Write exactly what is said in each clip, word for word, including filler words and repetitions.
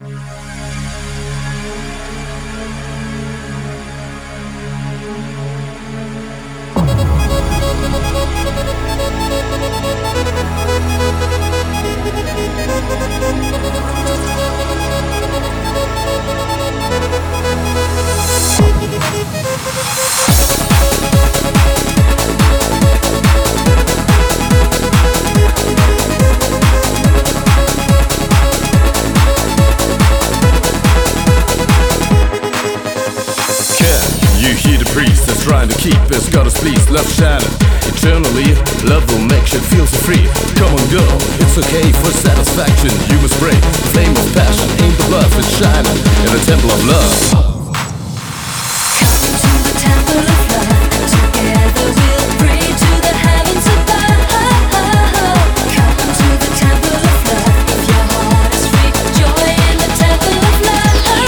Priest that's trying to keep his goddess pleased, love shining eternally. Love will make you feel so free. Come on, go, it's okay for satisfaction. You must break the flame of passion. Ain't the blood that's shining in the temple of love. Come to the temple of love, and together we'll pray to the heavens above. Come to the temple of love, if your heart is free, joy in the temple of love.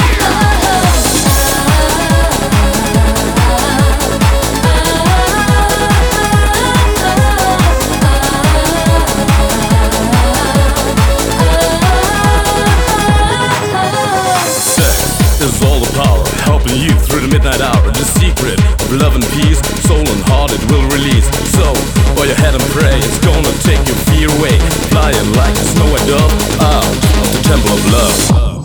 Is all the power, helping you through the midnight hour. The secret of love and peace, soul and heart it will release. So, bow your head and pray, it's gonna take your fear away. Flying like a snowy dove out of the temple of love.